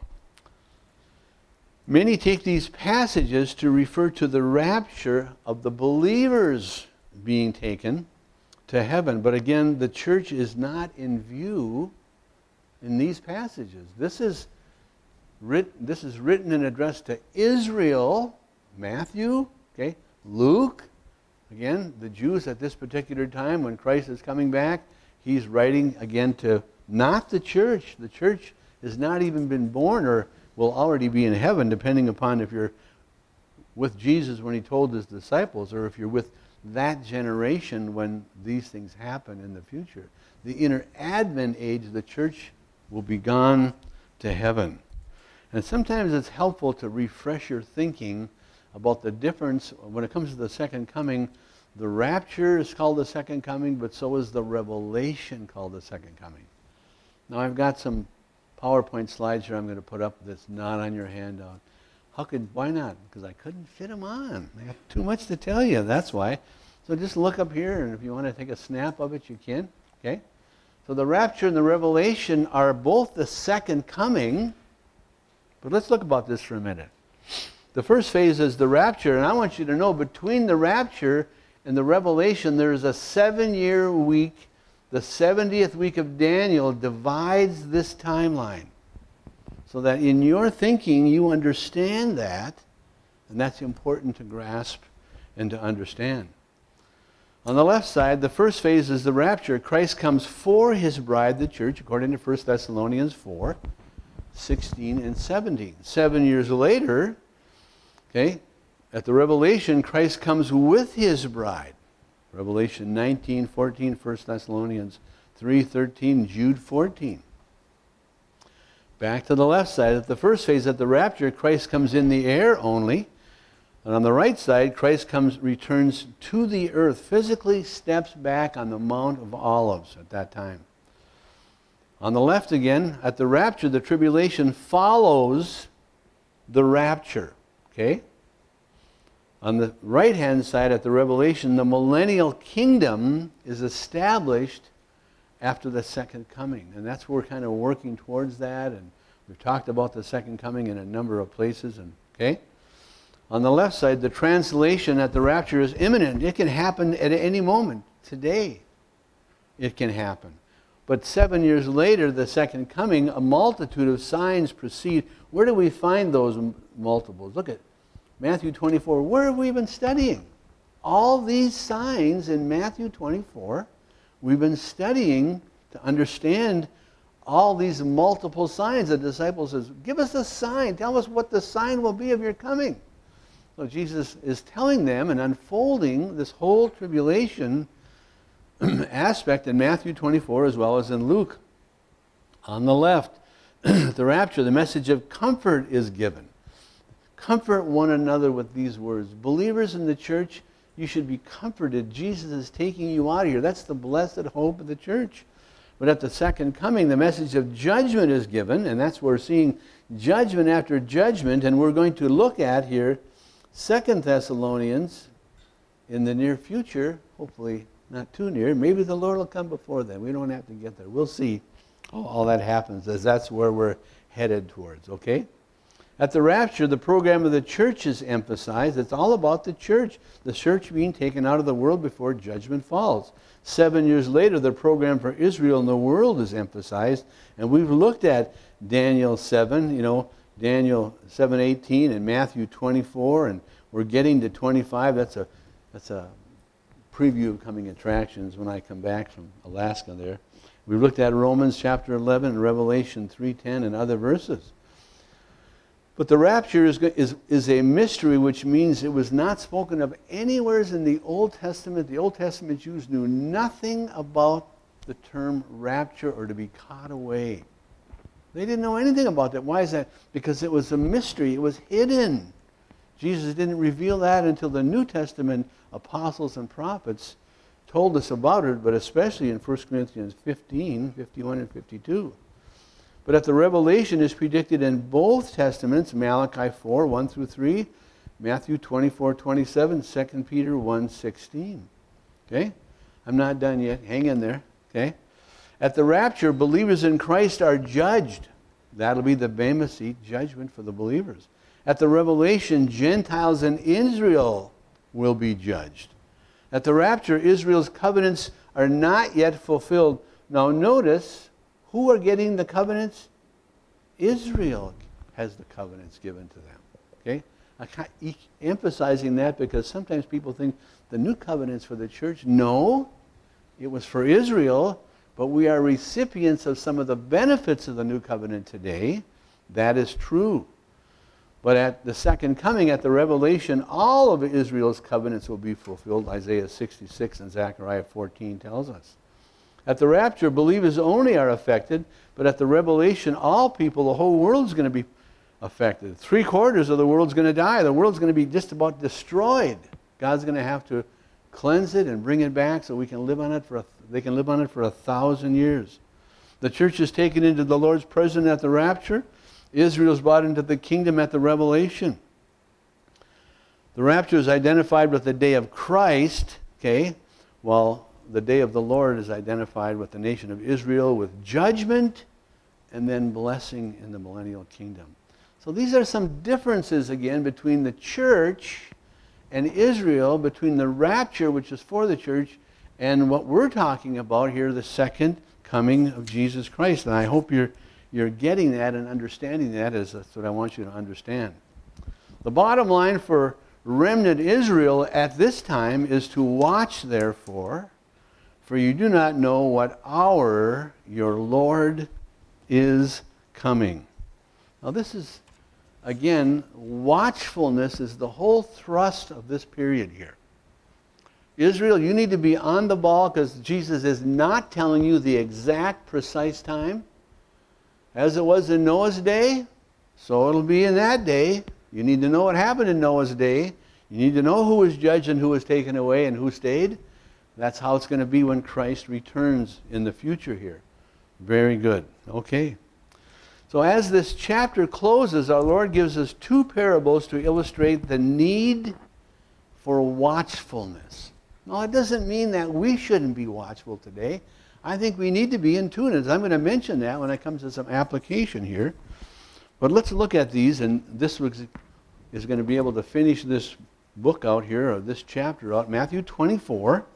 many take these passages to refer to the rapture of the believers being taken to heaven. But again, the church is not in view in these passages. This is written and addressed to Israel, Matthew, okay, Luke. Again, the Jews at this particular time when Christ is coming back, he's writing again to not the church. The church has not even been born or will already be in heaven, depending upon if you're with Jesus when he told his disciples, or if you're with that generation when these things happen in the future. The inner Advent age, the church will be gone to heaven. And sometimes it's helpful to refresh your thinking about the difference when it comes to the second coming. The rapture is called the second coming, but so is the revelation called the second coming. Now I've got some PowerPoint slides here I'm going to put up that's not on your handout. Why not? Because I couldn't fit them on. I have too much to tell you, that's why. So just look up here, and if you want to take a snap of it, you can. Okay? So the rapture and the revelation are both the second coming, but let's look about this for a minute. The first phase is the rapture, and I want you to know between the rapture and the revelation, there is a 7-year week. The 70th week of Daniel divides this timeline, so that in your thinking you understand that, and that's important to grasp and to understand. On the left side, the first phase is the rapture. Christ comes for his bride, the church, according to 1 Thessalonians 4, 16 and 17. 7 years later, okay, at the revelation, Christ comes with his bride. Revelation 19, 14, 1 Thessalonians 3, 13, Jude 14. Back to the left side, at the first phase, at the rapture, Christ comes in the air only. And on the right side, Christ returns to the earth, physically steps back on the Mount of Olives at that time. On the left again, at the rapture, the tribulation follows the rapture. Okay? On the right-hand side, at the revelation, the millennial kingdom is established after the second coming. And that's where we're kind of working towards that. And we've talked about the second coming in a number of places. Okay? On the left side, the translation at the rapture is imminent. It can happen at any moment. Today, it can happen. But 7 years later, the second coming, a multitude of signs precede. Where do we find those multiples? Look at Matthew 24. Where have we been studying? All these signs in Matthew 24, we've been studying to understand all these multiple signs. The disciple says, give us a sign. Tell us what the sign will be of your coming. So Jesus is telling them and unfolding this whole tribulation aspect in Matthew 24 as well as in Luke. On the left, the rapture, the message of comfort is given. Comfort one another with these words. Believers in the church, you should be comforted. Jesus is taking you out of here. That's the blessed hope of the church. But at the second coming, the message of judgment is given, and that's where we're seeing judgment after judgment, and we're going to look at here 2 Thessalonians in the near future, hopefully not too near. Maybe the Lord will come before then. We don't have to get there. We'll see how all that happens, as that's where we're headed towards, okay? At the rapture, the program of the church is emphasized. It's all about the church being taken out of the world before judgment falls. 7 years later, the program for Israel and the world is emphasized. And we've looked at Daniel 7, Daniel 7:18 and Matthew 24, and we're getting to 25. That's a preview of coming attractions when I come back from Alaska there. We've looked at Romans chapter 11 and Revelation 3:10 and other verses. But the rapture is a mystery, which means it was not spoken of anywhere in the Old Testament. The Old Testament Jews knew nothing about the term rapture or to be caught away. They didn't know anything about that. Why is that? Because it was a mystery. It was hidden. Jesus didn't reveal that until the New Testament apostles and prophets told us about it, but especially in 1 Corinthians 15, 51 and 52. But at the revelation is predicted in both testaments, Malachi 4, 1 through 3, Matthew 24, 27, 2 Peter 1:16. Okay? I'm not done yet. Hang in there. Okay? At the rapture, believers in Christ are judged. That'll be the Bema seat judgment for the believers. At the revelation, Gentiles in Israel will be judged. At the rapture, Israel's covenants are not yet fulfilled. Now notice, who are getting the covenants? Israel has the covenants given to them. Okay? I'm emphasizing that because sometimes people think the new covenants for the church. No, it was for Israel, but we are recipients of some of the benefits of the new covenant today. That is true. But at the second coming, at the revelation, all of Israel's covenants will be fulfilled. Isaiah 66 and Zechariah 14 tells us. At the rapture, believers only are affected, but at the revelation, all people, the whole world is going to be affected. 3/4 of the world's going to die. The world's going to be just about destroyed. God's going to have to cleanse it and bring it back so we can live on it they can live on it for 1,000 years. The church is taken into the Lord's presence at the rapture. Israel is brought into the kingdom at the revelation. The rapture is identified with the day of Christ, okay, while the day of the Lord is identified with the nation of Israel with judgment and then blessing in the millennial kingdom. So these are some differences again between the church and Israel, between the rapture, which is for the church, and what we're talking about here, the second coming of Jesus Christ. And I hope you're getting that and understanding that, as that's what I want you to understand. The bottom line for remnant Israel at this time is to watch, therefore, for you do not know what hour your Lord is coming. Now this is, again, watchfulness is the whole thrust of this period here. Israel, you need to be on the ball because Jesus is not telling you the exact precise time. As it was in Noah's day, so it'll be in that day. You need to know what happened in Noah's day. You need to know who was judged and who was taken away and who stayed. That's how it's going to be when Christ returns in the future here. Very good. Okay. So as this chapter closes, our Lord gives us two parables to illustrate the need for watchfulness. Now, it doesn't mean that we shouldn't be watchful today. I think we need to be in tune. I'm going to mention that when it comes to some application here. But let's look at these, and this is going to be able to finish this book out here, or this chapter out, Matthew 24.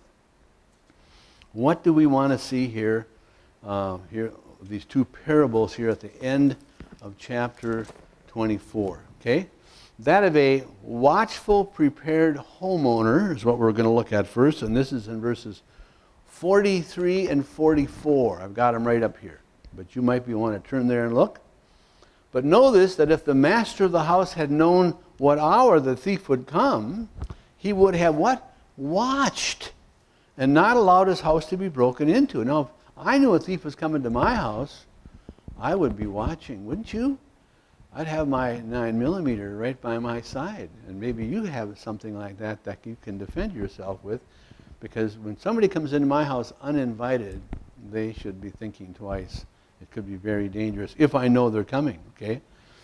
What do we want to see here? Here, these two parables here at the end of chapter 24. Okay? That of a watchful, prepared homeowner is what we're going to look at first, and this is in verses 43 and 44. I've got them right up here. but you might want to turn there and look. But know this, that if the master of the house had known what hour the thief would come, he would have what? Watched, and not allowed his house to be broken into. Now, if I knew a thief was coming to my house, I would be watching, wouldn't you? I'd have my 9mm right by my side. And maybe you have something like that that you can defend yourself with. Because when somebody comes into my house uninvited, they should be thinking twice. It could be very dangerous if I know they're coming, okay?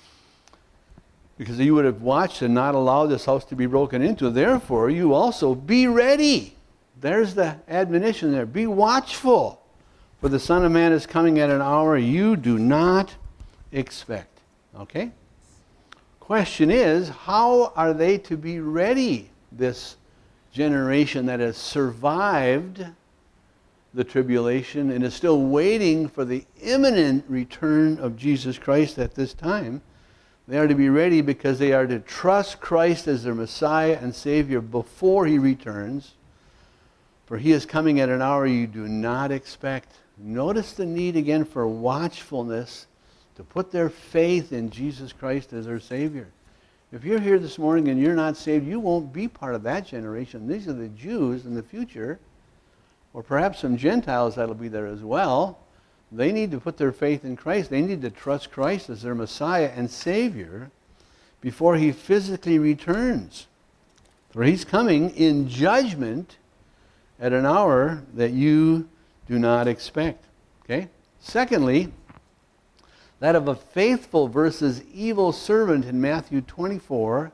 Because you would have watched and not allowed this house to be broken into. Therefore, you also be ready. There's the admonition there. Be watchful. For the Son of Man is coming at an hour you do not expect. Okay? Question is, how are they to be ready, this generation that has survived the tribulation and is still waiting for the imminent return of Jesus Christ at this time? They are to be ready because they are to trust Christ as their Messiah and Savior before He returns. For He is coming at an hour you do not expect. Notice the need again for watchfulness, to put their faith in Jesus Christ as their Savior. If you're here this morning and you're not saved, you won't be part of that generation. These are the Jews in the future, or perhaps some Gentiles that'll be there as well. They need to put their faith in Christ. They need to trust Christ as their Messiah and Savior before He physically returns. For He's coming in judgment at an hour that you do not expect. Okay? Secondly, that of a faithful versus evil servant in Matthew 24,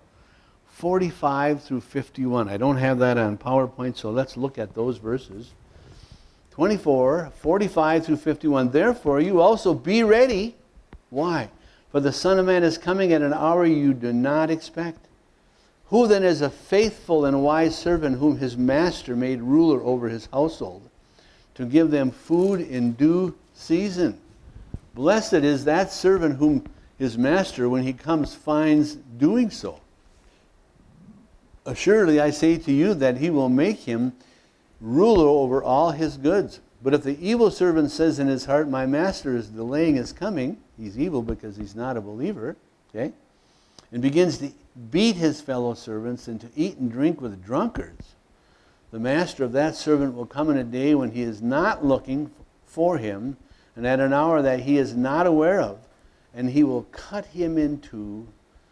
45 through 51. I don't have that on PowerPoint, so let's look at those verses. 24, 45 through 51. Therefore, you also be ready. Why? For the Son of Man is coming at an hour you do not expect. Who then is a faithful and wise servant whom his master made ruler over his household, to give them food in due season? Blessed is that servant whom his master, when he comes, finds doing so. Assuredly, I say to you that he will make him ruler over all his goods. But if the evil servant says in his heart, my master is delaying his coming, he's evil because he's not a believer, okay, and begins to beat his fellow servants and to eat and drink with drunkards, the master of that servant will come in a day when he is not looking for him, and at an hour that he is not aware of, and he will cut him in two,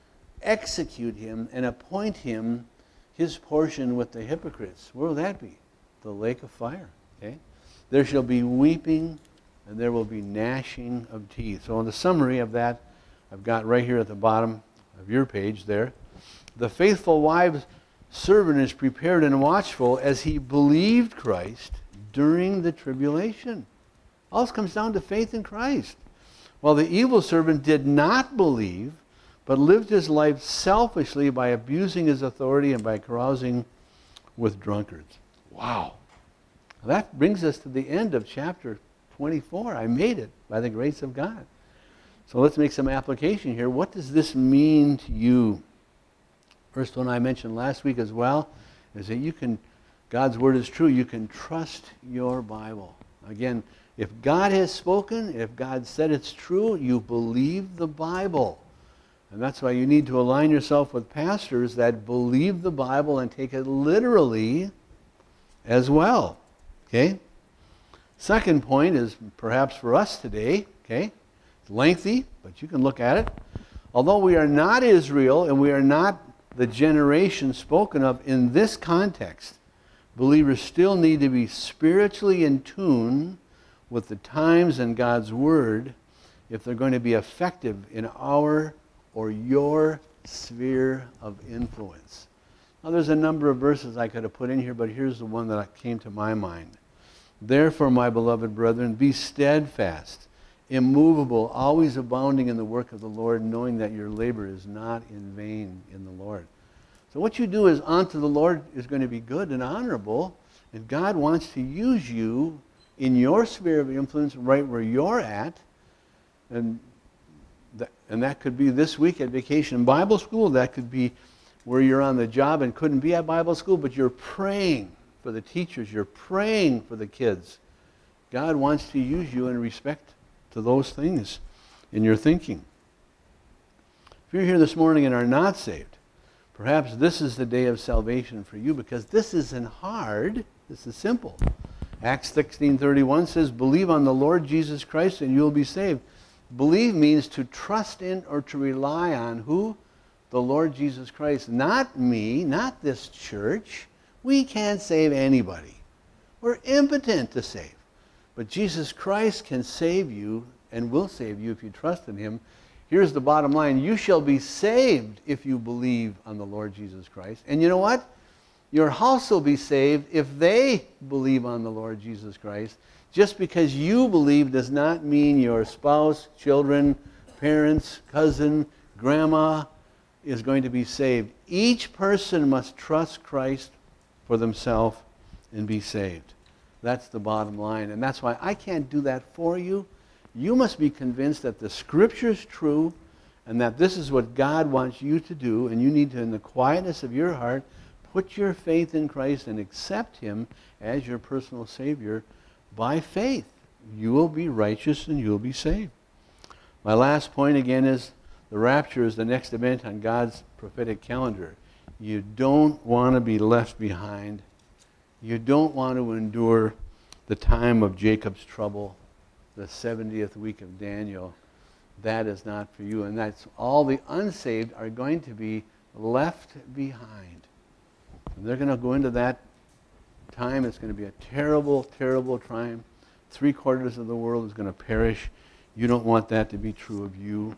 execute him, and appoint him his portion with the hypocrites. Where will that be? The lake of fire. Okay? There shall be weeping, and there will be gnashing of teeth. So in the summary of that, I've got right here at the bottom of your page there, the faithful wife's servant is prepared and watchful as he believed Christ during the tribulation. All this comes down to faith in Christ. While the evil servant did not believe, but lived his life selfishly by abusing his authority and by carousing with drunkards. Wow. That brings us to the end of chapter 24. I made it by the grace of God. So let's make some application here. What does this mean to you? First one I mentioned last week as well is that you can, God's word is true, you can trust your Bible. Again, if God has spoken, if God said it's true, you believe the Bible. And that's why you need to align yourself with pastors that believe the Bible and take it literally as well. Okay? Second point is perhaps for us today, okay? It's lengthy, but you can look at it. Although we are not Israel and we are not the generation spoken of in this context, believers still need to be spiritually in tune with the times and God's Word if they're going to be effective in our or your sphere of influence. Now there's a number of verses I could have put in here, but here's the one that came to my mind. Therefore, my beloved brethren, be steadfast, immovable, always abounding in the work of the Lord, knowing that your labor is not in vain in the Lord. So what you do is unto the Lord is going to be good and honorable, and God wants to use you in your sphere of influence right where you're at, and that could be this week at Vacation Bible School. That could be where you're on the job and couldn't be at Bible school, but you're praying for the teachers. You're praying for the kids. God wants to use you and respect to those things in your thinking. If you're here this morning and are not saved, perhaps this is the day of salvation for you, because this isn't hard. This is simple. Acts 16:31 says, believe on the Lord Jesus Christ and you will be saved. Believe means to trust in or to rely on who? The Lord Jesus Christ. Not me, not this church. We can't save anybody. We're impotent to save. But Jesus Christ can save you and will save you if you trust in him. Here's the bottom line. You shall be saved if you believe on the Lord Jesus Christ. And you know what? Your house will be saved if they believe on the Lord Jesus Christ. Just because you believe does not mean your spouse, children, parents, cousin, grandma is going to be saved. Each person must trust Christ for themselves and be saved. That's the bottom line. And that's why I can't do that for you. You must be convinced that the Scripture is true and that this is what God wants you to do, and you need to, in the quietness of your heart, put your faith in Christ and accept him as your personal Savior by faith. You will be righteous and you will be saved. My last point again is the rapture is the next event on God's prophetic calendar. You don't want to be left behind. You don't want to endure the time of Jacob's trouble, the 70th week of Daniel. That is not for you. And that's all the unsaved are going to be left behind. And they're going to go into that time. It's going to be a terrible, terrible time. 3/4 of the world is going to perish. You don't want that to be true of you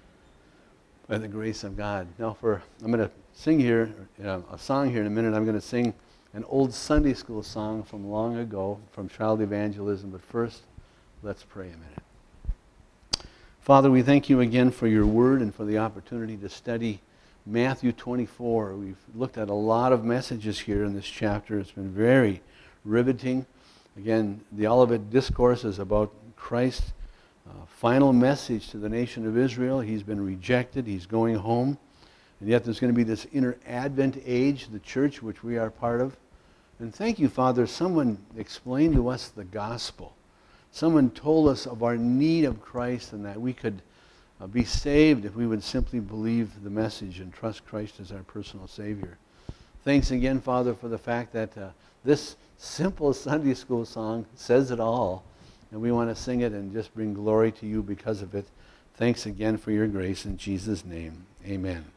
by the grace of God. Now I'm going to sing here, a song here in a minute. I'm going to sing an old Sunday school song from long ago, from child evangelism. But first, let's pray a minute. Father, we thank you again for your word and for the opportunity to study Matthew 24. We've looked at a lot of messages here in this chapter. It's been very riveting. Again, the Olivet Discourse is about Christ's final message to the nation of Israel. He's been rejected. He's going home. And yet there's going to be this inner Advent age, the church, which we are part of. And thank you, Father, someone explained to us the gospel. Someone told us of our need of Christ and that we could be saved if we would simply believe the message and trust Christ as our personal Savior. Thanks again, Father, for the fact that this simple Sunday school song says it all. And we want to sing it and just bring glory to you because of it. Thanks again for your grace. In Jesus' name, amen.